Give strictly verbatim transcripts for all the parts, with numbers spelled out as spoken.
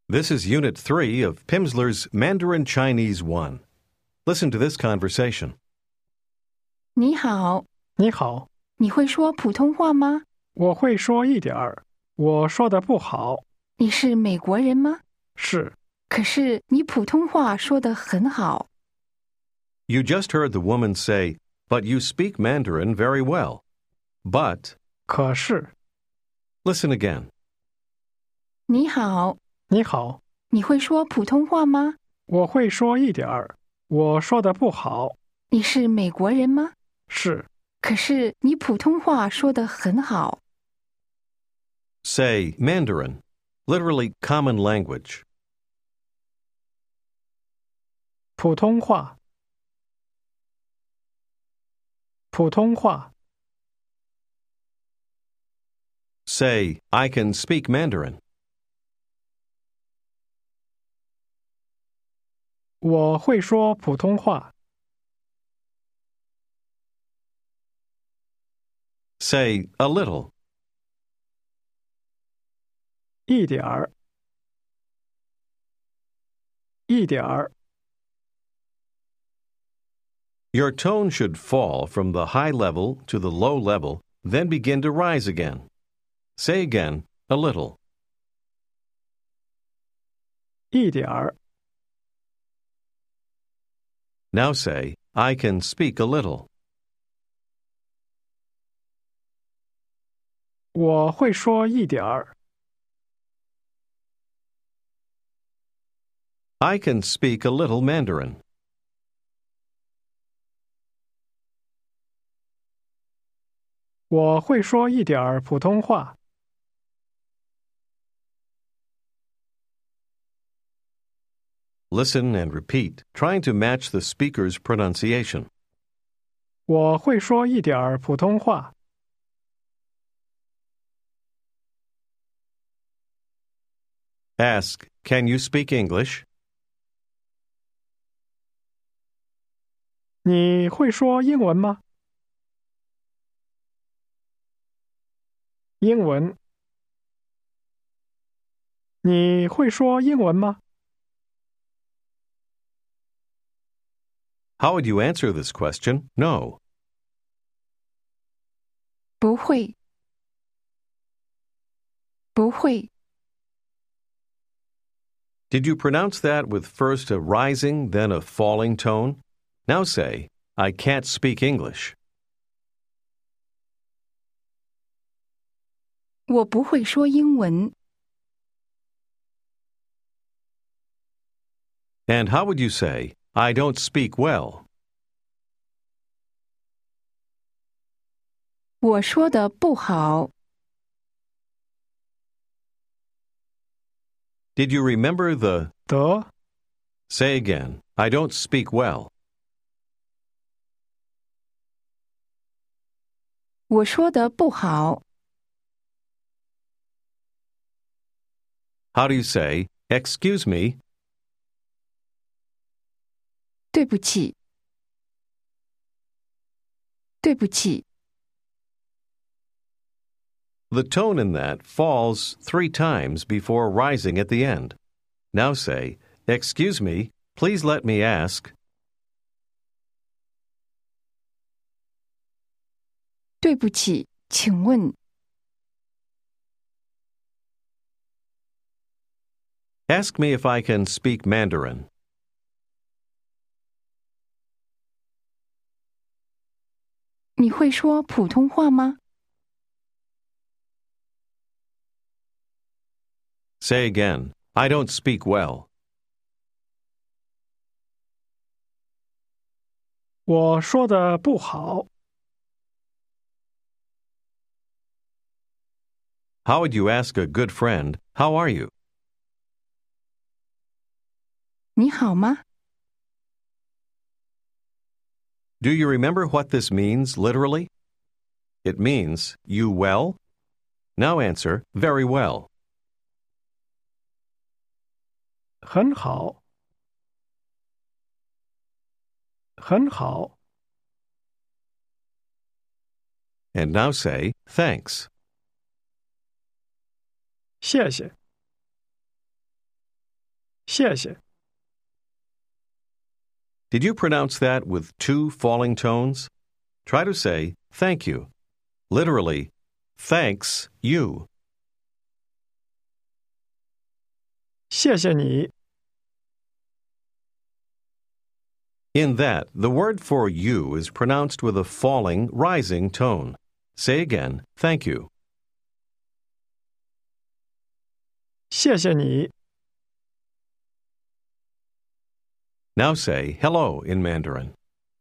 This is Unit three of Pimsleur's Mandarin Chinese one. Listen to this conversation. 你好， 你好， 你会说普通话吗？ 我会说一点儿，我说的不好。 你是美国人吗？ 是， 可是你普通话说得很好。 You just heard the woman say, "But you speak Mandarin very well." But, 可是， listen again. 你好， 你好， 你会说普通话吗？ 我会说一点儿，我说的不好。 你是美国人吗？ 是， 可是你普通话说得很好。 Say Mandarin, literally common language. 普通话，普通话， Say, I can speak Mandarin. 我会说普通话。 Say, a little. 一点儿，一点儿， Your tone should fall from the high level to the low level, then begin to rise again. Say again, a little. 一点儿， Now say, I can speak a little. 我会说一点儿。 I can speak a little Mandarin. 我会说一点儿普通话。 Listen and repeat, trying to match the speaker's pronunciation. 我会说一点儿普通话。 Ask, can you speak English? 你会说英文吗？英文。你会说英文吗？ How would you answer this question? No. 不会，不会。 Did you pronounce that with first a rising, then a falling tone? Now say, I can't speak English. 我不会说英文。 And how would you say, I don't speak well? 我说得不好。 Did you remember the 得， say again, I don't speak well? 我说得不好。 How do you say, excuse me? 对不起，对不起。 The tone in that falls three times before rising at the end. Now say, excuse me, please let me ask. 对不起，请问 Ask me if I can speak Mandarin. 你会说普通话吗？ Say again, I don't speak well. 我说的不好。 How would you ask a good friend, how are you? 你好吗？ Do you remember what this means literally? It means, you well? Now answer, very well. 很好，很好。 And now say, thanks. 谢谢。 谢谢。 Did you pronounce that with two falling tones? Try to say thank you. Literally, thanks you. 谢谢你。 In that, the word for you is pronounced with a falling, rising tone. Say again, thank you. 谢谢你。 Now say hello in Mandarin.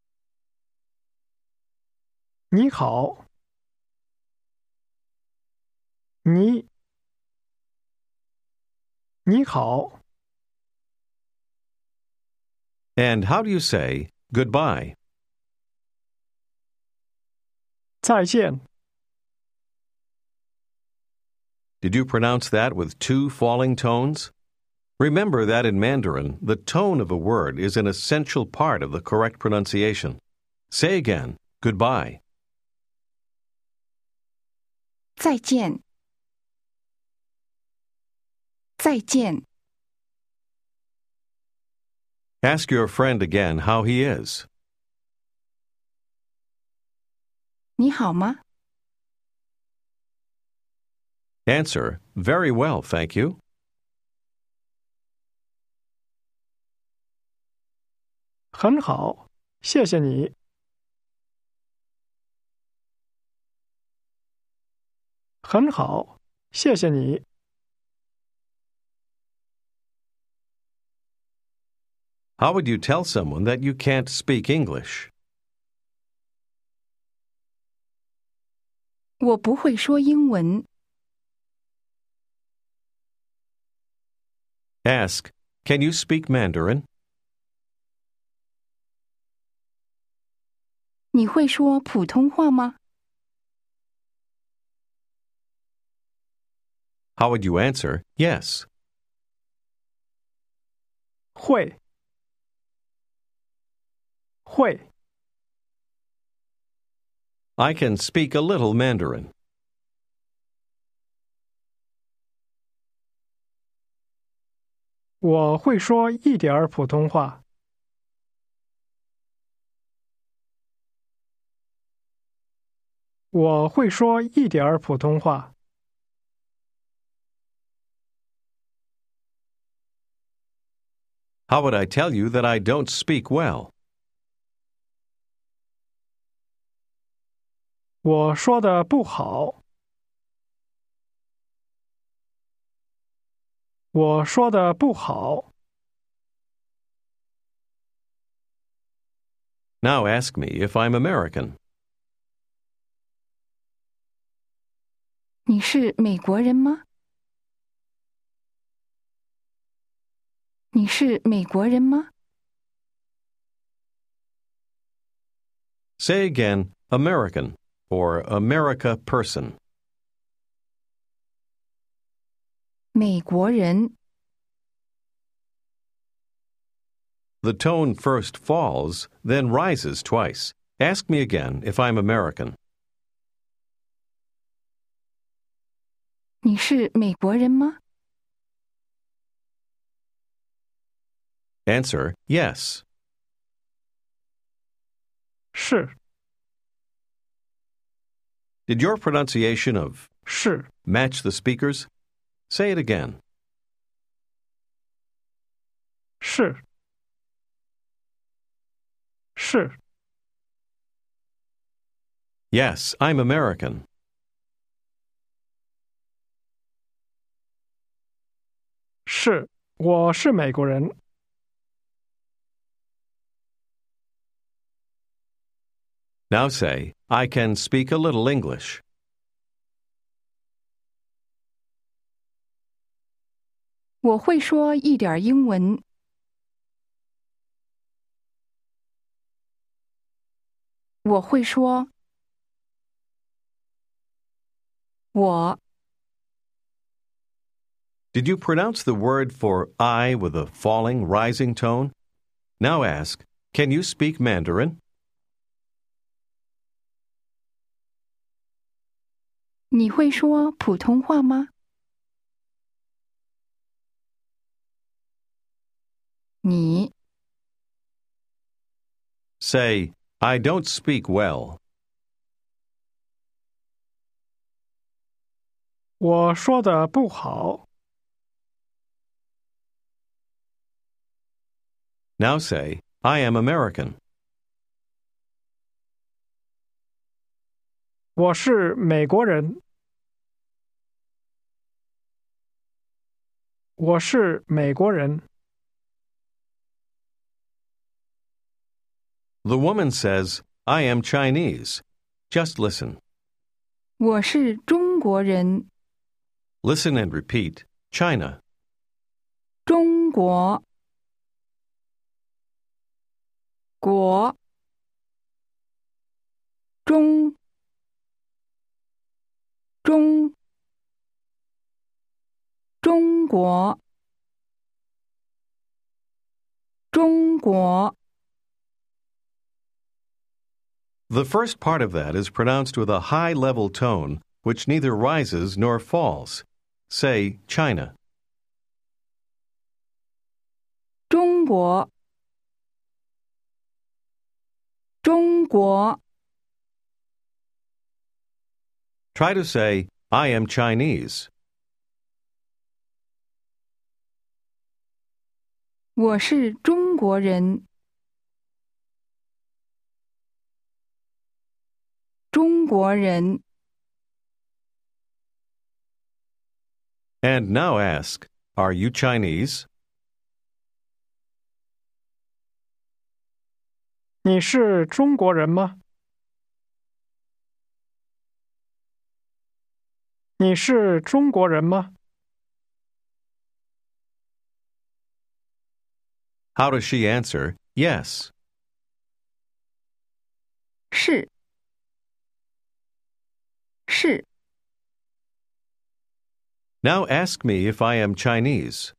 你好。你。你好。 And how do you say goodbye? 再见。 Did you pronounce that with two falling tones? Remember that in Mandarin, the tone of a word is an essential part of the correct pronunciation. Say again, goodbye. 再见。再见。 Ask your friend again how he is. 你好吗？ Answer, very well, thank you. 很好，谢谢你。 很好，谢谢你。 How would you tell someone that you can't speak English? 我不会说英文。 Ask, can you speak Mandarin? 你会说普通话吗？ How would you answer, yes? 会。会。 I can speak a little Mandarin. 我会说一点儿普通话。我会说一点儿普通话。 How would I tell you that I don't speak well? 我说的不好。我说的不好。 Now ask me if I'm American. 你是美国人吗？你是美国人吗？ Say again, American, or America person. 美国人。 The tone first falls, then rises twice. Ask me again if I'm American. 你是美国人吗？ Answer, yes. 是。 Did your pronunciation of 是。 match the speakers? Say it again. 是。是。 Yes, I'm American. 是，我是美国人。 Now say, I can speak a little English. 我会说一点英文。我会说。我。 Did you pronounce the word for I with a falling, rising tone? Now ask, can you speak Mandarin? 你会说普通话吗？ 你 Say, I don't speak well. 我说的不好。 Now say, I am American. 我是美国人。我是美国人。 The woman says, I am Chinese. Just listen. 我是中国人。 Listen and repeat. China. 中国国中中中国中国 The first part of that is pronounced with a high level tone, which neither rises nor falls. Say, China. 中国中国 Try to say, I am Chinese. 我是中国人。中国人 And now ask, are you Chinese? 你是中国人吗？你是中国人吗？ How does she answer, yes? 是是 Now ask me if I am Chinese.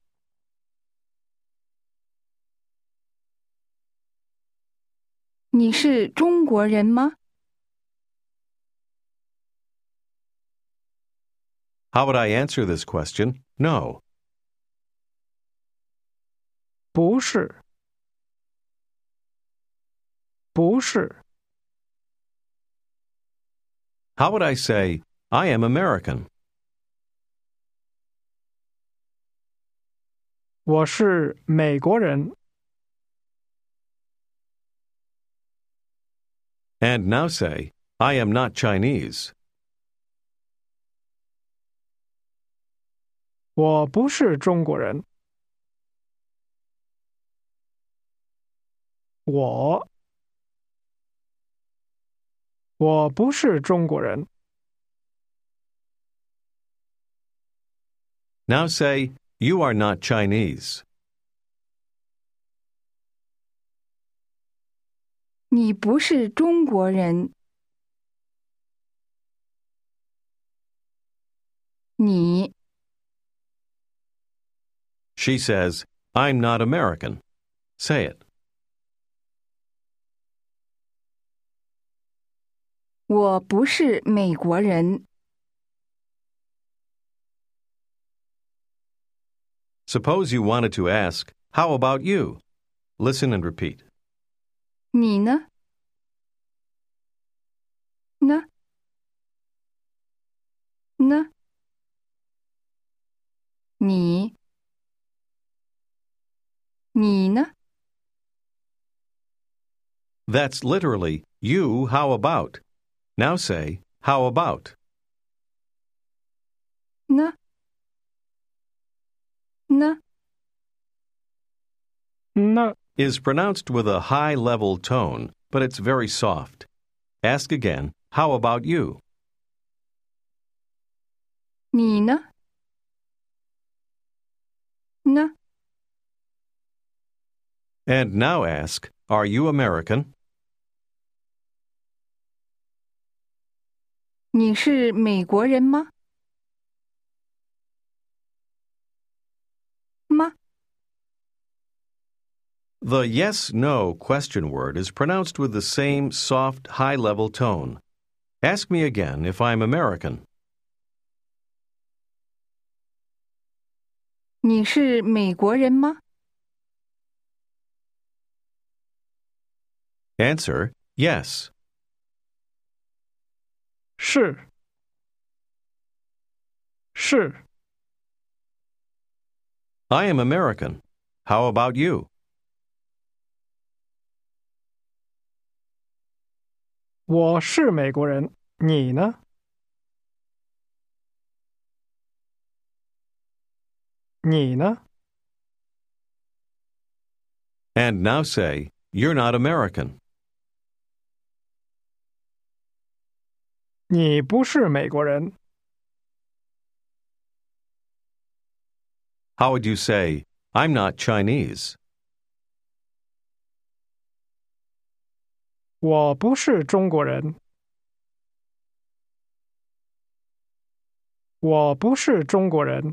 你是中国人吗？ How would I answer this question? No. 不是。不是。 How would I say, I am American? 我是美国人。 And now say, I am not Chinese. 我不是中国人。我我不是中国人。 Now say, you are not Chinese. 你不是中国人。你 She says, I'm not American. Say it. 我不是美国人。 Suppose you wanted to ask, how about you? Listen and repeat. 你呢？呢？呢？你？你呢？ That's literally, you, how about? Now say, how about? 呢？呢？ 那 Is pronounced with a high level tone, but it's very soft. Ask again, how about you? 你呢？呢？ And now ask, are you American? 你是美国人吗？吗？ The yes-no question word is pronounced with the same soft, high-level tone. Ask me again if I'm American. 你是美国人吗？ Answer, yes. 是是 I am American. How about you? 我是美国人，你呢？你呢？ And now say, you're not American. 你不是美国人。 How would you say, I'm not Chinese? 我不是中国人。我不是中国人。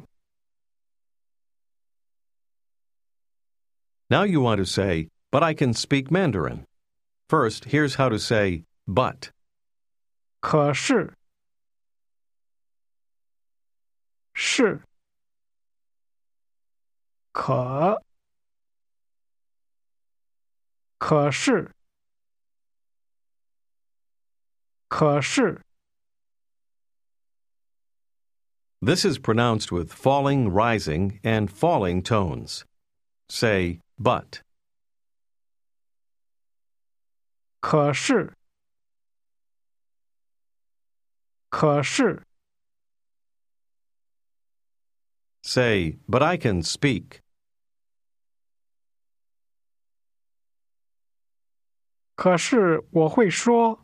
Now you want to say, but I can speak Mandarin. First, here's how to say, but. 可是是可可是可是 This is pronounced with falling, rising, and falling tones. Say, but. 可是可是 Say, but I can speak. 可是我会说。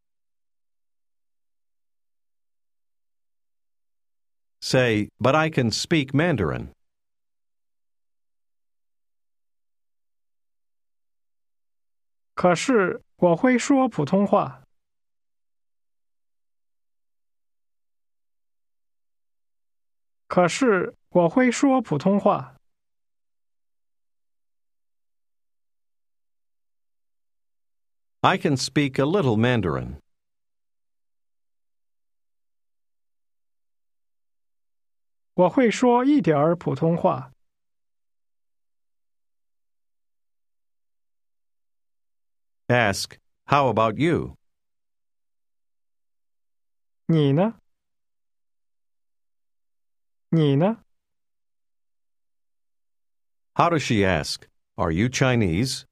Say, but I can speak Mandarin. 可是我会说普通话。可是我会说普通话。 I can speak a little Mandarin. 我会说一点儿普通话。 Ask, how about you? 你呢？你呢？ How does she ask, are you Chinese?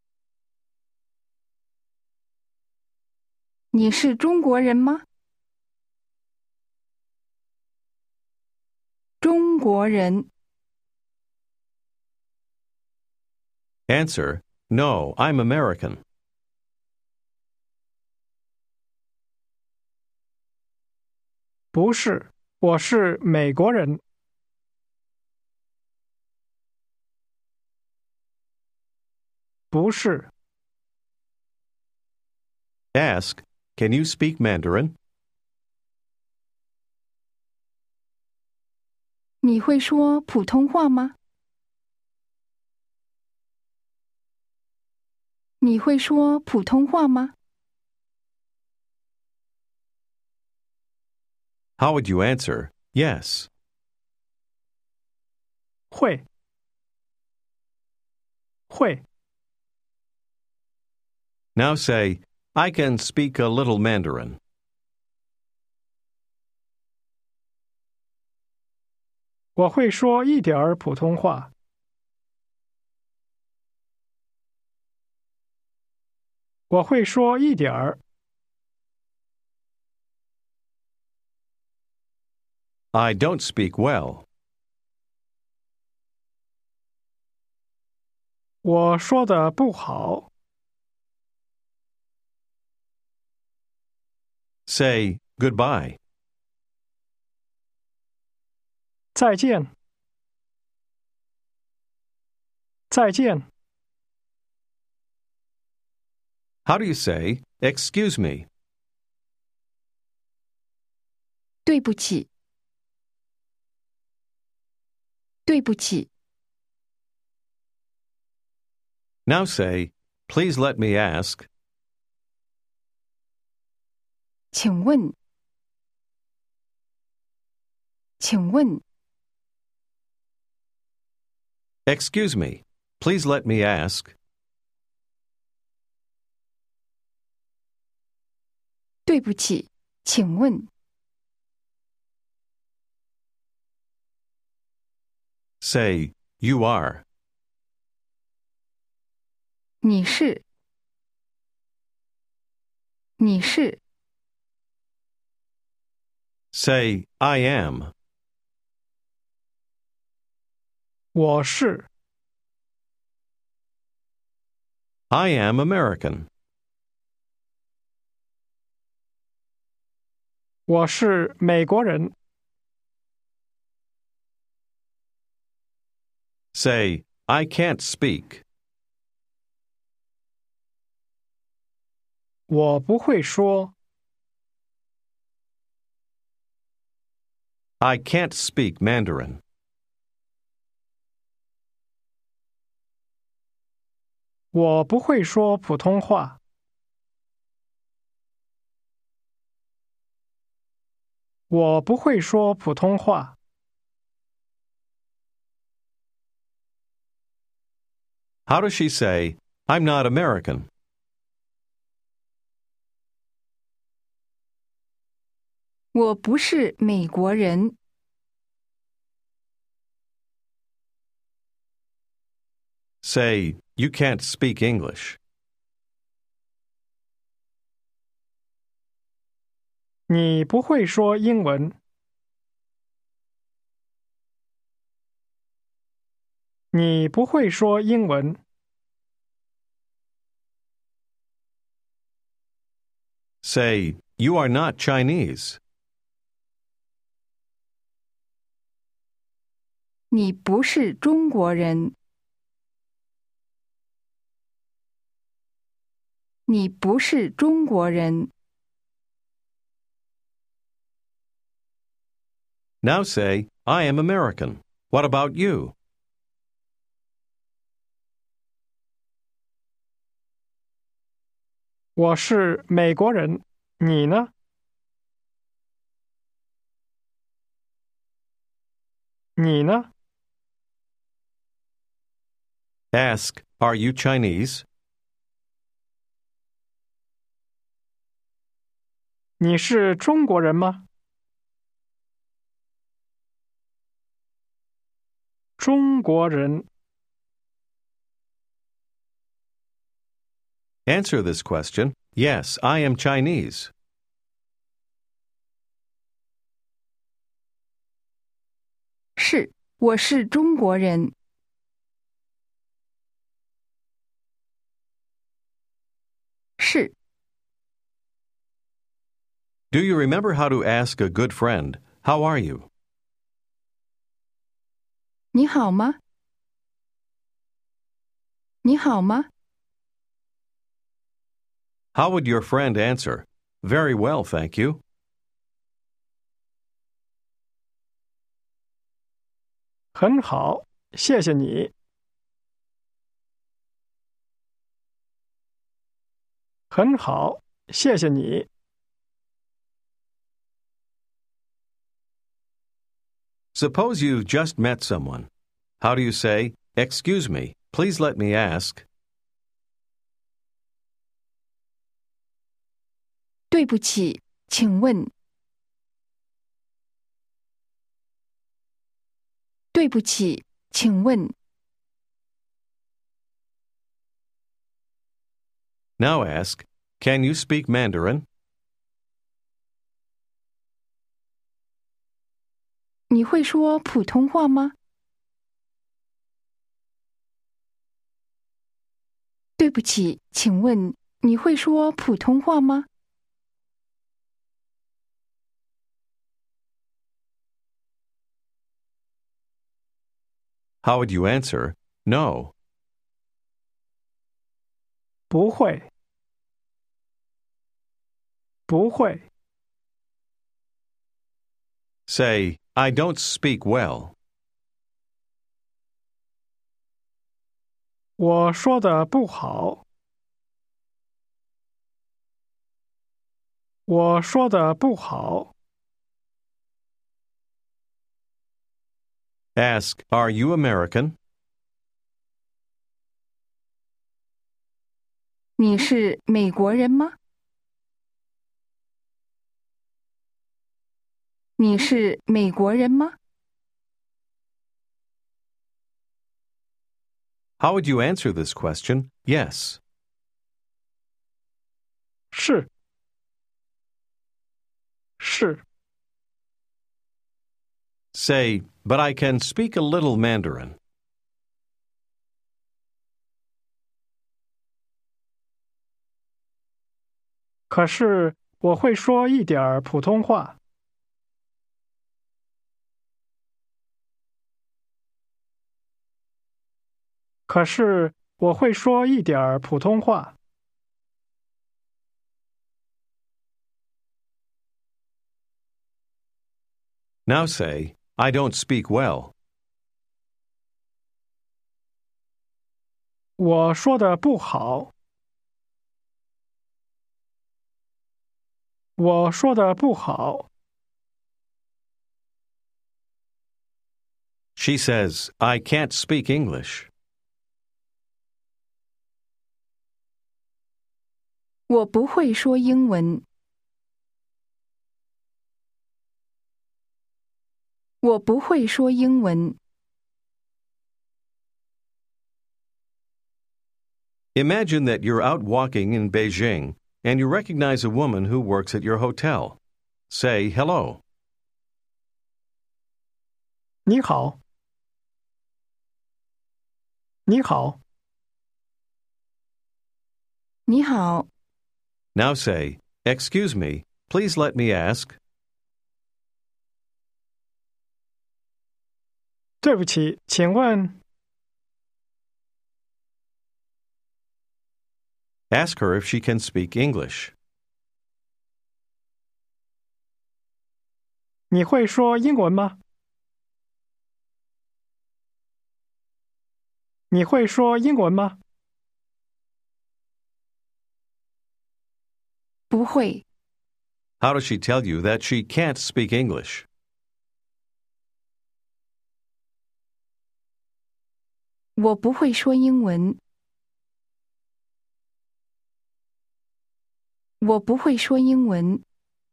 你是中国人吗？中国人。 Answer, no, I'm American. 不是，我是美国人。不是。 Ask, can you speak Mandarin? 你会说普通话吗？你会说普通话吗？ How would you answer, yes? 会。会。 Now say, I can speak a little Mandarin. 我会说一点儿普通话。我会说一点儿。 I don't speak well. 我说的不好。 Say, goodbye. 再见。再见。 How do you say, excuse me? 对不起。对不起。 Now say, please let me ask. 请问。请问。 Excuse me, please let me ask. 对不起，请问 Say, you are. 你是你是 Say, I am. 我是 I am American. 我是美国人。 Say, I can't speak. 我不会说。 I can't speak Mandarin. 我不会说普通话。我不会说普通话。 How does she say, I'm not American? 我不是美国人。 Say, you can't speak English. 你不会说英文。你不会说英文。 Say, you are not Chinese. 你不是中国人。你不是中国人。 Now say, I am American. What about you? 我是美国人。你呢？你呢？ Ask, are you Chinese? 你是中国人吗？中国人。 Answer this question. Yes, I am Chinese. 是，我是中国人。是。 Do you remember how to ask a good friend, how are you? 你好吗？你好吗？ How would your friend answer? Very well, thank you. 很好，谢谢你。很好，谢谢你。 Suppose you've just met someone. How do you say, excuse me, please let me ask? 对不起，请问。对不起，请问。 Now ask, can you speak Mandarin? 你会说普通话吗？对不起，请问你会说普通话吗？ How would you answer? No. 不会。不会。 Say, I don't speak well. 我说的不好。我说的不好。 Ask, are you American? 你是美国人吗？ 你是美国人吗？ How would you answer this question? Yes. 是，是， Say, but I can speak a little Mandarin. 可是我会说一点儿普通话。可是我会说一点儿普通话。 Now say, I don't speak well. 我说的不好。我说的不好。 She says, I can't speak English. 我不会说英文。我不会说英文。 Imagine that you're out walking in Beijing and you recognize a woman who works at your hotel. Say hello. 你好。你好。 你好， Now say, excuse me, please let me ask. 对不起，请问 Ask her if she can speak English. 你会说英文吗？你会说英文吗？ 不会， How does she tell you that she can't speak English? 我不会说英文。我不会说英文。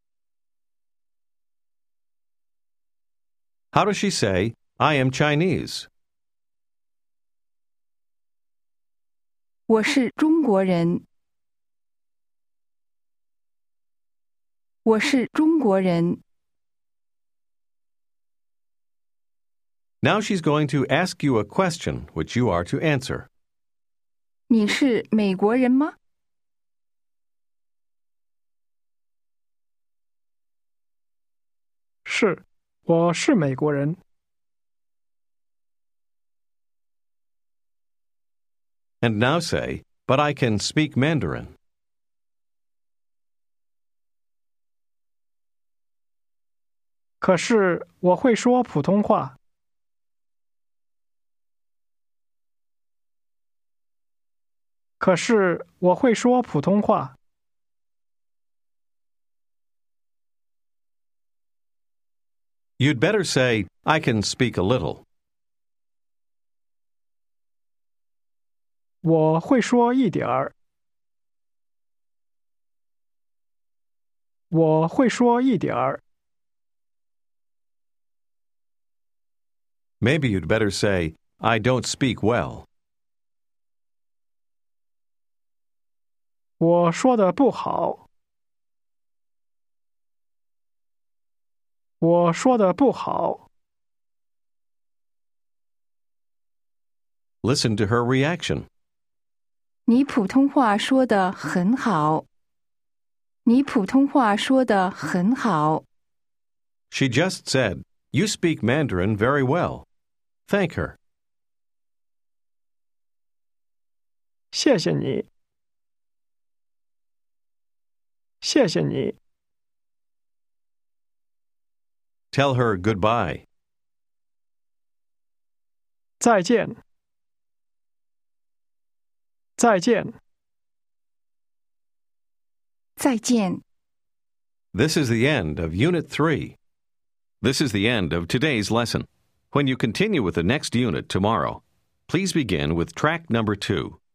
How does she say, I am Chinese? 我是中国人。我是中国人。 Now she's going to ask you a question which you are to answer. 你是美国人吗？ 是，我是美国人。 And now say, but I can speak Mandarin. 可是我会说普通话。可是我会说普通话。 You'd better say, I can speak a little. 我会说一点儿。我会说一点儿。 Maybe you'd better say, I don't speak well. 我说的不好。我说的不好。 Listen to her reaction. 你普通话说得很好。你普通话说得很好。 She just said, You speak Mandarin very well. Thank her. 谢谢你。谢谢你。 Tell her goodbye. 再见。再见。 再见。 This is the end of Unit three. This is the end of today's lesson. When you continue with the next unit tomorrow, please begin with track number two.